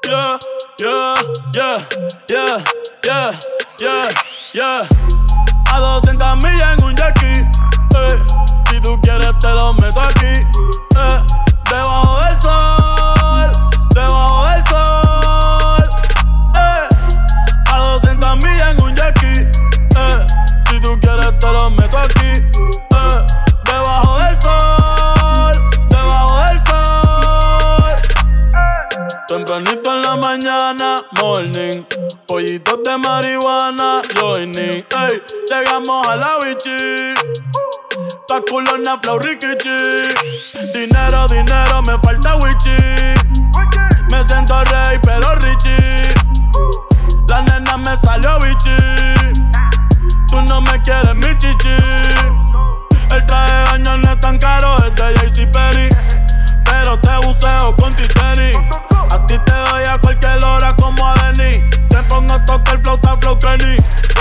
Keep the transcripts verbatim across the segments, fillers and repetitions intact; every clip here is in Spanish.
yeah, yeah, yeah, yeah, yeah, yeah, yeah. A doscientas millas en un jackie, eh. Si tú quieres te lo meto aquí, eh. Debajo del sol, debajo del sol, eh. A doscientas millas en un jackie, eh. Si tú quieres te lo meto aquí, eh. Debajo del sol, debajo del sol. Tempranito en la mañana, morning. Pollitos de marihuana, joining. Ey, llegamos a la bichi. Ta culona, flow, rikichi. Dinero, dinero, me falta wichi. Me siento rey, pero richie. La nena me salió bichi. Tú no me quieres, mi chichi. El traje de baño no es tan caro, es de JCPenney. Pero te buceo con titenis. A ti te doy a cualquier hora como a Denny. Te pongo a tocar flauta, flow Kenny.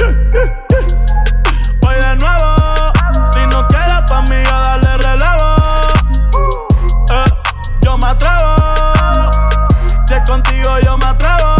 Voy de nuevo. Si no quieres a tu amiga, dale relevo. eh, Yo me atrevo. Si es contigo, yo me atrevo.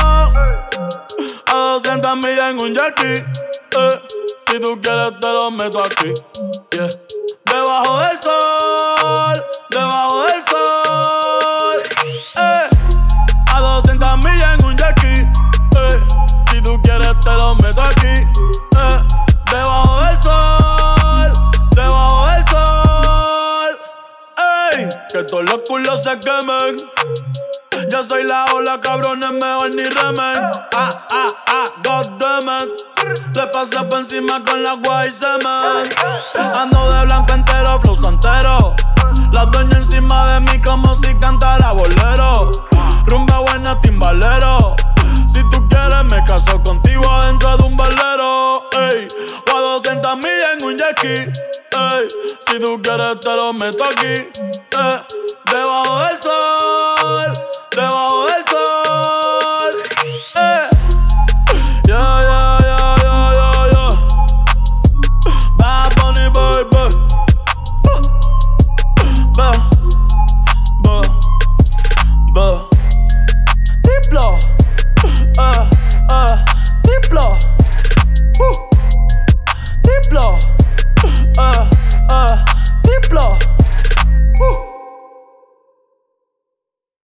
A doscientas millas en un jackie, eh. Si tú quieres, te lo meto aquí, yeah. Debajo del sol, debajo del sol, eh. A doscientas millas en un jackie, eh. Si tú quieres te lo meto aquí, eh. Debajo del sol, debajo del sol, ey. Que todos los culos se quemen. Yo soy la ola, cabrones, mejor ni remen. Ah, ah, ah, goddammit. Le pasé por encima con la guay semen. Ando de blanco entero, flow santero. La dueña encima de mí como si cantara bolero. Rumba buena, timbalero. Si tú quieres me caso contigo dentro de un velero, ey. O a doscientas millas en un jackie, ey. Si tú quieres te lo meto aquí, eh. Debajo del sol,